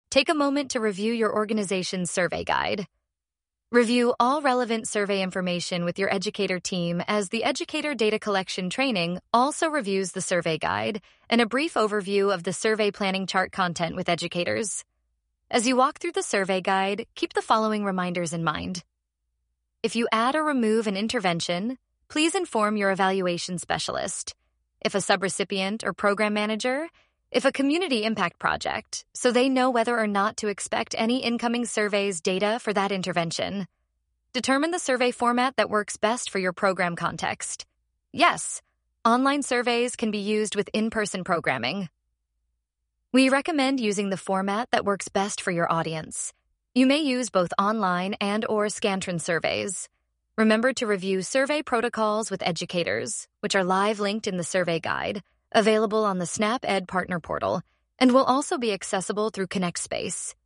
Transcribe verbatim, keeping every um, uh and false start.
take a moment to review your organization's survey guide. Review all relevant survey information with your educator team, as the educator data collection training also reviews the survey guide and a brief overview of the survey planning chart content with educators. As you walk through the survey guide, keep the following reminders in mind. If you add or remove an intervention, please inform your evaluation specialist. If a subrecipient or program manager, if a community impact project, so they know whether or not to expect any incoming surveys data for that intervention. Determine the survey format that works best for your program context. Yes, online surveys can be used with in-person programming. We recommend using the format that works best for your audience. You may use both online and or Scantron surveys. Remember to review survey protocols with educators, which are live linked in the survey guide, available on the SnapEd Partner Portal, and will also be accessible through ConnectSpace.